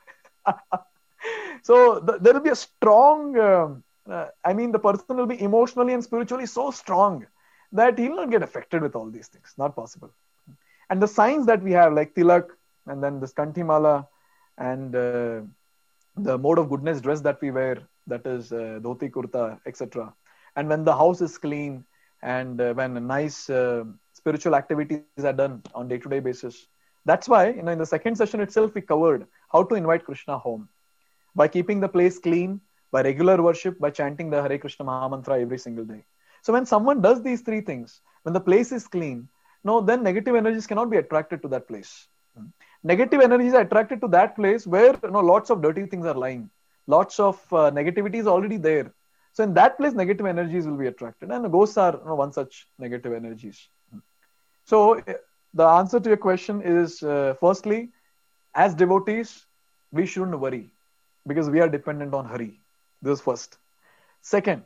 Speaker 1: So there will be a strong, the person will be emotionally and spiritually so strong that he'll not get affected with all these things. Not possible. And the signs that we have, like tilak, and then this kantimala, and the mode of goodness dress that we wear, that is dhoti kurta, etc. And when the house is clean, and when nice spiritual activities are done on day-to-day basis. That's why, in the second session itself, we covered how to invite Krishna home. By keeping the place clean, by regular worship, by chanting the Hare Krishna Mahamantra every single day. So when someone does these three things, when the place is clean, then negative energies cannot be attracted to that place. Negative energies are attracted to that place where lots of dirty things are lying. Lots of negativity is already there. So in that place, negative energies will be attracted. And ghosts are one such negative energies. So the answer to your question is, firstly, as devotees, we shouldn't worry because we are dependent on Hari. This is first. Second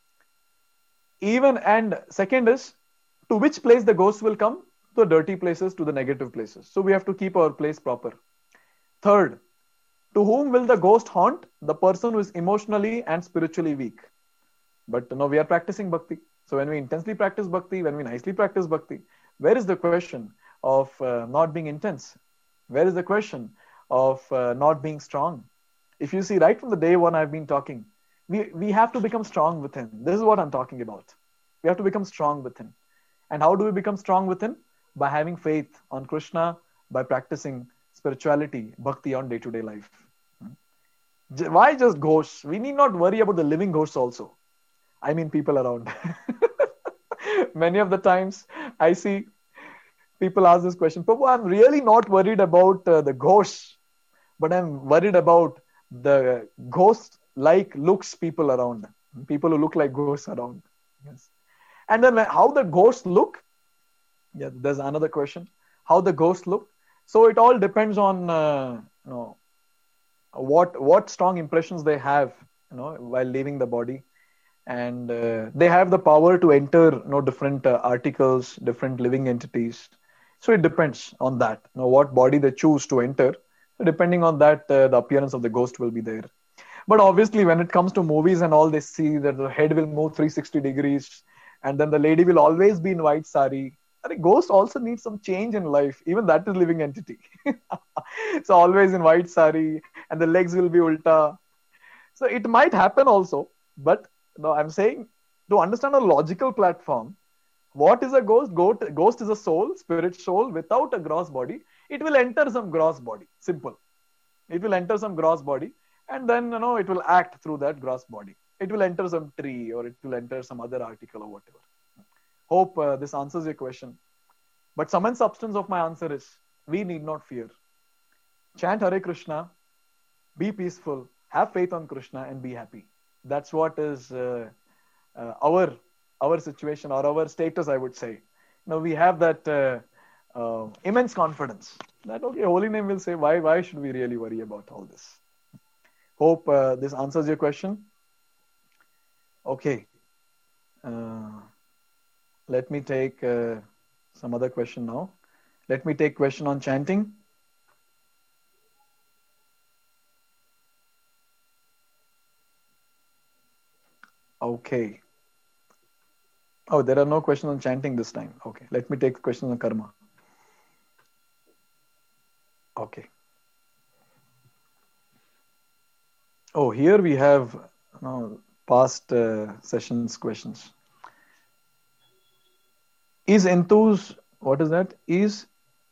Speaker 1: is, to which place the ghost will come? To the dirty places, to the negative places. So we have to keep our place proper. Third, to whom will the ghost haunt? The person who is emotionally and spiritually weak. But we are practicing bhakti. So when we intensely practice bhakti, when we nicely practice bhakti, where is the question of not being intense? Where is the question of not being strong? If you see, right from the day one I've been talking, we have to become strong within. This is what I'm talking about. We have to become strong within. And how do we become strong within? By having faith on Krishna, by practicing spirituality, bhakti on day-to-day life. Why just ghosts? We need not worry about the living ghosts also. I mean people around. Many of the times I see people ask this question, Prabhu, I'm really not worried about the ghosts, but I'm worried about the ghost-like looks people around. People who look like ghosts around. Yes. And then how the ghosts look? Yeah, there's another question. How the ghosts look? So it all depends on what strong impressions they have, while leaving the body, and they have the power to enter, different articles, different living entities. So it depends on that, what body they choose to enter. So depending on that, the appearance of the ghost will be there. But obviously, when it comes to movies and all, they see that the head will move 360 degrees. and then the lady will always be in white sari. A ghost also needs some change in life. Even that is living entity. So always in white sari, and the legs will be ulta. So it might happen also, but no, I'm saying to understand a logical platform, what is a ghost? Ghost is a soul, spirit soul without a gross body. It will enter some gross body. Simple. It will enter some gross body, and then it will act through that gross body. It will enter some tree, or it will enter some other article or whatever. Hope this answers your question. But sum and substance of my answer is: we need not fear. Chant Hare Krishna, be peaceful, have faith on Krishna, and be happy. That's what is our situation or our status, I would say. We have that immense confidence that okay, holy name will say, why should we really worry about all this? Hope this answers your question. Okay, let me take some other question now. Let me take question on chanting. Okay. Oh, there are no questions on chanting this time. Okay, let me take questions on karma. Okay. Oh, here we have past sessions questions. Is enthus, what is that? Is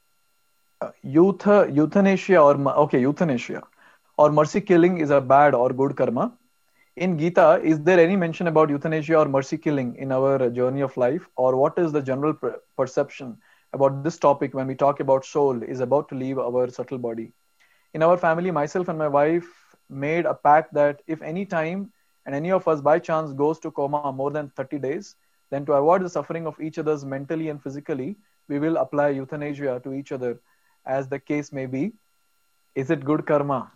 Speaker 1: euthanasia or mercy killing is a bad or good karma? In Gita, is there any mention about euthanasia or mercy killing in our journey of life? Or what is the general perception about this topic when we talk about soul is about to leave our subtle body? In our family, myself and my wife made a pact that if any time and any of us by chance goes to coma more than 30 days, then to avoid the suffering of each other's mentally and physically, we will apply euthanasia to each other as the case may be. Is it good karma?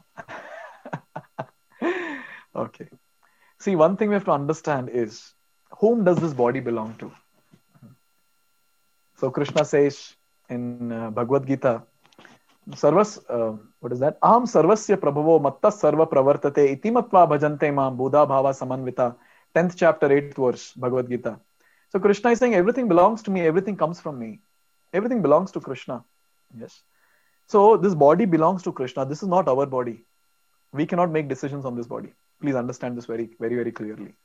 Speaker 1: Okay. See, one thing we have to understand is, whom does this body belong to? So Krishna says in Bhagavad Gita, what is that? Aham sarvasya prabhavo mattas sarva pravartate iti matva bhajante mam buddha bhava samanvita. 10th chapter, 8th verse, Bhagavad Gita. So Krishna is saying, everything belongs to me, everything comes from me. Everything belongs to Krishna. Yes. So this body belongs to Krishna. This is not our body. We cannot make decisions on this body. Please understand this very, very, very clearly.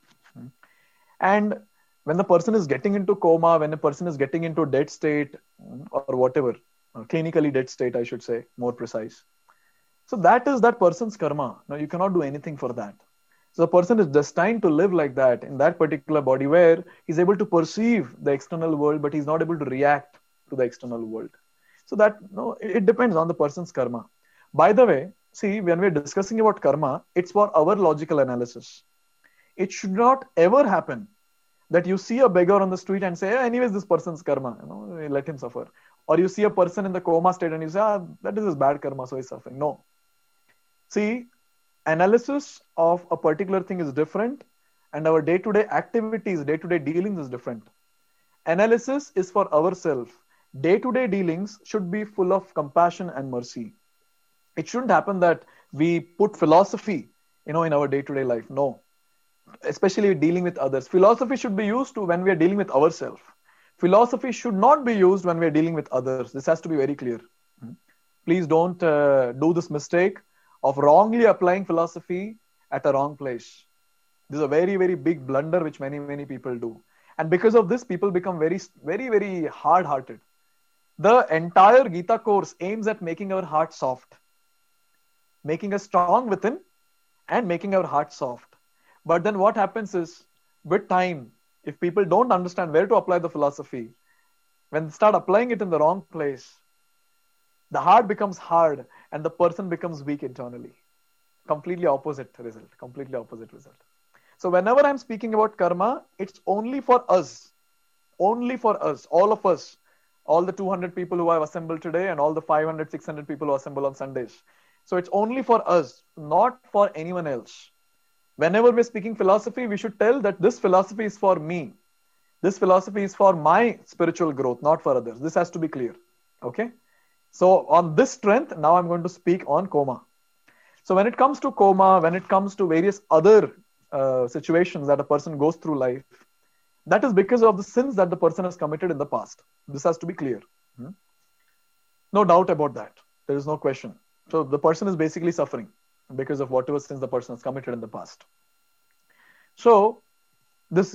Speaker 1: And when the person is getting into coma, when a person is getting into dead state or whatever, clinically dead state, I should say, more precise. So that is that person's karma. Now you cannot do anything for that. So the person is destined to live like that in that particular body where he's able to perceive the external world, but he's not able to react to the external world. So that it depends on the person's karma. By the way, see, when we're discussing about karma, it's for our logical analysis. It should not ever happen that you see a beggar on the street and say, anyways, this person's karma, let him suffer. Or you see a person in the coma state and you say, that is his bad karma, so he's suffering. No. See, analysis of a particular thing is different, and our day-to-day activities, day-to-day dealings is different. Analysis is for ourselves. Day-to-day dealings should be full of compassion and mercy. It shouldn't happen that we put philosophy, in our day-to-day life. No. Especially dealing with others. Philosophy should be used when we are dealing with ourselves. Philosophy should not be used when we are dealing with others. This has to be very clear. Please don't do this mistake of wrongly applying philosophy at a wrong place. This is a very, very big blunder which many, many people do. And because of this, people become very, very, very hard-hearted. The entire Gita course aims at making our heart soft, making us strong within and making our heart soft. But then what happens is, with time, if people don't understand where to apply the philosophy, when they start applying it in the wrong place, the heart becomes hard and the person becomes weak internally. Completely opposite result. So whenever I'm speaking about karma, it's only for us. Only for us. All of us. All the 200 people who have assembled today and all the 500, 600 people who assemble on Sundays. So it's only for us, not for anyone else. Whenever we're speaking philosophy, we should tell that this philosophy is for me. This philosophy is for my spiritual growth, not for others. This has to be clear. Okay? So on this strength, now I'm going to speak on coma. So when it comes to coma, when it comes to various other situations that a person goes through life, that is because of the sins that the person has committed in the past. This has to be clear. No doubt about that. There is no question. So the person is basically suffering because of whatever sins the person has committed in the past. So this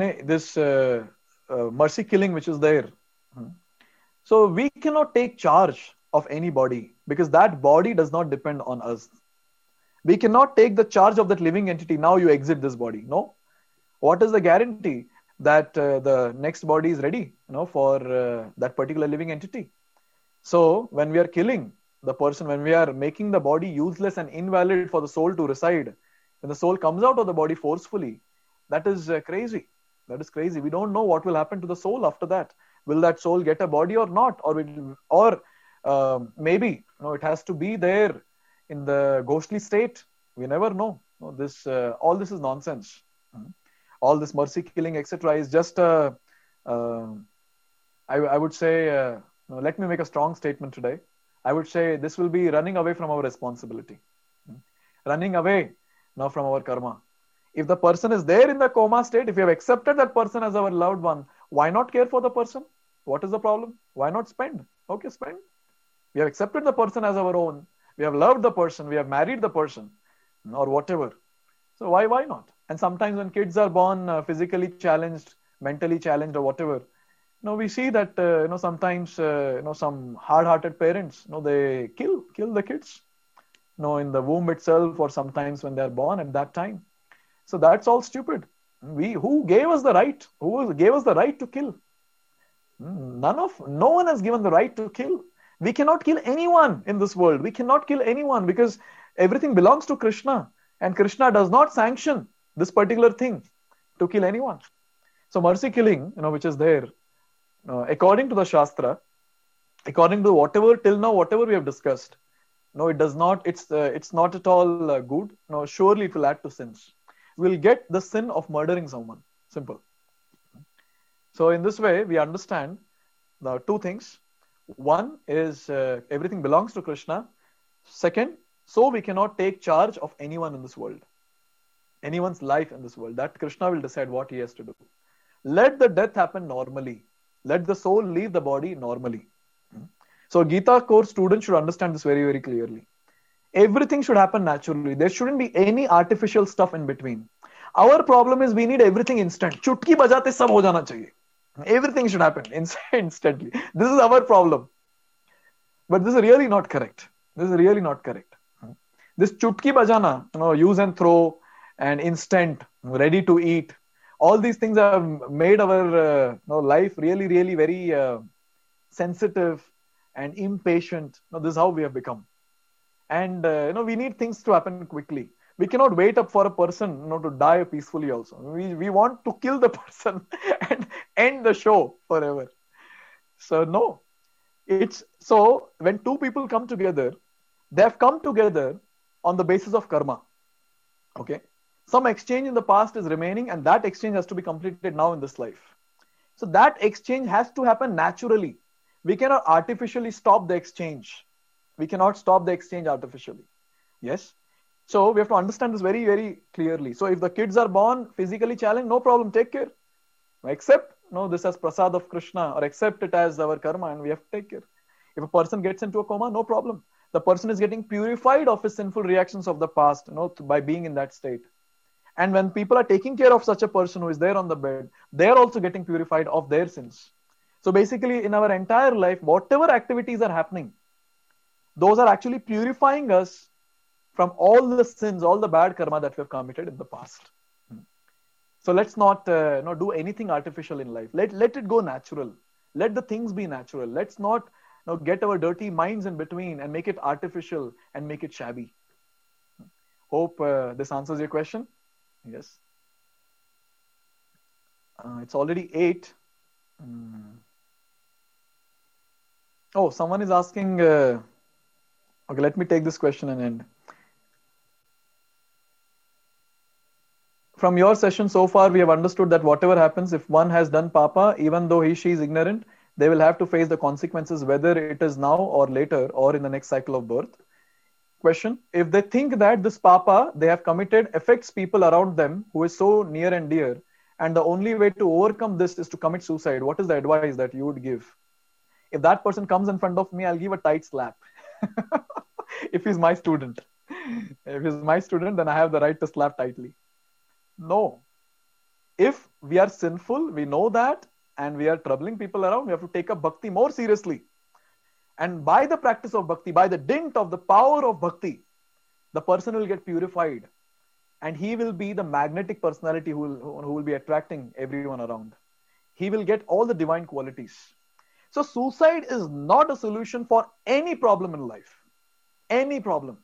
Speaker 1: mercy killing which is there. So we cannot take charge of any body because that body does not depend on us. We cannot take the charge of that living entity. Now you exit this body. No. What is the guarantee that the next body is ready, for that particular living entity? So when we are killing the person, when we are making the body useless and invalid for the soul to reside, when the soul comes out of the body forcefully, that is crazy. That is crazy. We don't know what will happen to the soul after that. Will that soul get a body or not? Or maybe it has to be there in the ghostly state. We never know. All this is nonsense. All this mercy killing, etc., is just I would say. Let me make a strong statement today. I would say this will be running away from our responsibility. Running away now from our karma. If the person is there in the coma state, if we have accepted that person as our loved one, why not care for the person? What is the problem? Why not spend? Okay, spend. We have accepted the person as our own. We have loved the person. We have married the person or whatever. So why not? And sometimes when kids are born physically challenged, mentally challenged or whatever, we see that sometimes some hard-hearted parents they kill the kids in the womb itself, or sometimes when they are born at that time. So that's all stupid. Who gave us the right? Who gave us the right to kill? No one has given the right to kill. We cannot kill anyone in this world. We cannot kill anyone because everything belongs to Krishna, and Krishna does not sanction this particular thing to kill anyone. So mercy killing, which is there, according to the Shastra, according to whatever we have discussed, it does not. It's not at all good. Surely it will add to sins. We'll get the sin of murdering someone. Simple. So in this way, we understand the two things. One is everything belongs to Krishna. Second, so we cannot take charge of anyone in this world, anyone's life in this world. That Krishna will decide what he has to do. Let the death happen normally. Let the soul leave the body normally. So Gita course students should understand this very, very clearly. Everything should happen naturally. There shouldn't be any artificial stuff in between. Our problem is we need everything instant. Chutki bajate sab ho jana chahiye. Everything should happen instantly. This is our problem. But this is really not correct. This is really not correct. This chutki bajana, use and throw and instant, ready to eat, all these things have made our life really, really very sensitive and impatient. This is how we have become. And we need things to happen quickly. We cannot wait up for a person to die peacefully also. We want to kill the person and end the show forever. So no. So when two people come together, they have come together on the basis of karma. Okay. Some exchange in the past is remaining, and that exchange has to be completed now in this life. So that exchange has to happen naturally. We cannot artificially stop the exchange. We cannot stop the exchange artificially. Yes. So we have to understand this very, very clearly. So if the kids are born physically challenged, no problem, take care. Accept this as prasad of Krishna, or accept it as our karma, and we have to take care. If a person gets into a coma, no problem. The person is getting purified of his sinful reactions of the past, by being in that state. And when people are taking care of such a person who is there on the bed, they are also getting purified of their sins. So basically, in our entire life, whatever activities are happening, those are actually purifying us from all the sins, all the bad karma that we have committed in the past. So let's not do anything artificial in life. Let it go natural. Let the things be natural. Let's not get our dirty minds in between and make it artificial and make it shabby. Hope this answers your question. Yes. It's already 8. Oh, someone is asking. Okay, let me take this question and end. From your session so far, we have understood that whatever happens, if one has done papa, even though she is ignorant, they will have to face the consequences, whether it is now or later or in the next cycle of birth. Question: if they think that this papa they have committed affects people around them who is so near and dear, and the only way to overcome this is to commit suicide, what is the advice that you would give? If that person comes in front of me, I'll give a tight slap. If he's my student. If he's my student, then I have the right to slap tightly. No. If we are sinful, we know that, and we are troubling people around, we have to take up bhakti more seriously. And by the practice of bhakti, by the dint of the power of bhakti, the person will get purified. And he will be the magnetic personality who will be attracting everyone around. He will get all the divine qualities. So suicide is not a solution for any problem in life. Any problem.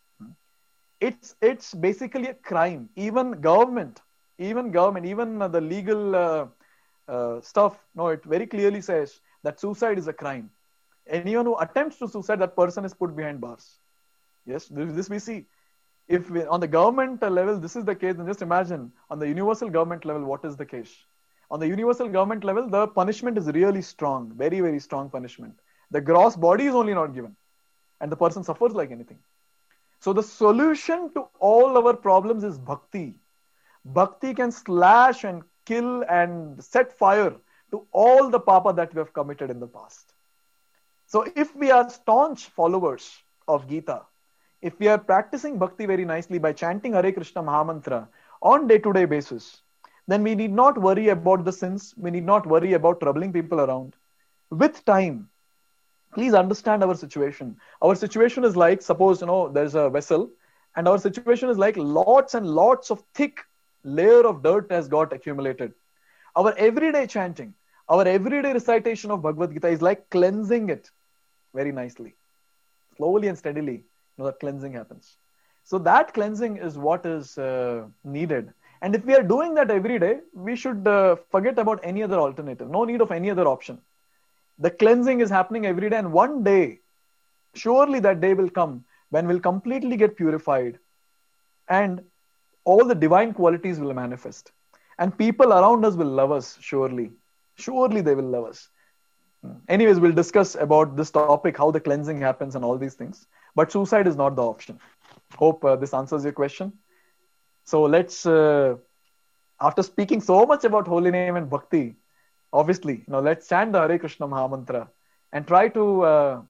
Speaker 1: It's basically a crime. Even government, even the legal stuff, no, it very clearly says that suicide is a crime. Anyone who attempts to suicide, that person is put behind bars. Yes, this we see. If on the government level this is the case, then just imagine on the universal government level what is the case. On the universal government level, the punishment is really strong, very, very strong punishment. The gross body is only not given, and the person suffers like anything. So the solution to all our problems is bhakti. Bhakti can slash and kill and set fire to all the papa that we have committed in the past. So if we are staunch followers of Gita, if we are practicing bhakti very nicely by chanting Hare Krishna Mahamantra on day-to-day basis, then we need not worry about the sins. We need not worry about troubling people around. With time, please understand our situation. Our situation is like, suppose, there's a vessel, and our situation is like lots and lots of thick layer of dirt has got accumulated. Our everyday chanting, our everyday recitation of Bhagavad Gita is like cleansing it very nicely. Slowly and steadily, that cleansing happens. So that cleansing is what is needed. And if we are doing that every day, we should forget about any other alternative. No need of any other option. The cleansing is happening every day, and one day, surely that day will come when we'll completely get purified and all the divine qualities will manifest. And people around us will love us, surely. Surely they will love us. Anyways, we'll discuss about this topic, how the cleansing happens and all these things. But suicide is not the option. Hope this answers your question. So let's, after speaking so much about holy name and bhakti, obviously, let's chant the Hare Krishna Mahamantra and try to